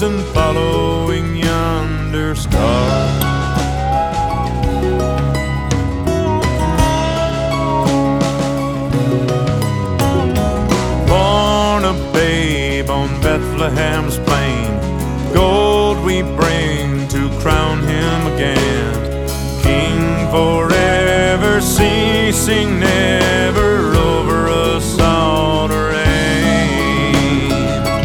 and following yonder star. Born a babe on Bethlehem's plain, gold we bring to crown him again, King forever, ceasing never.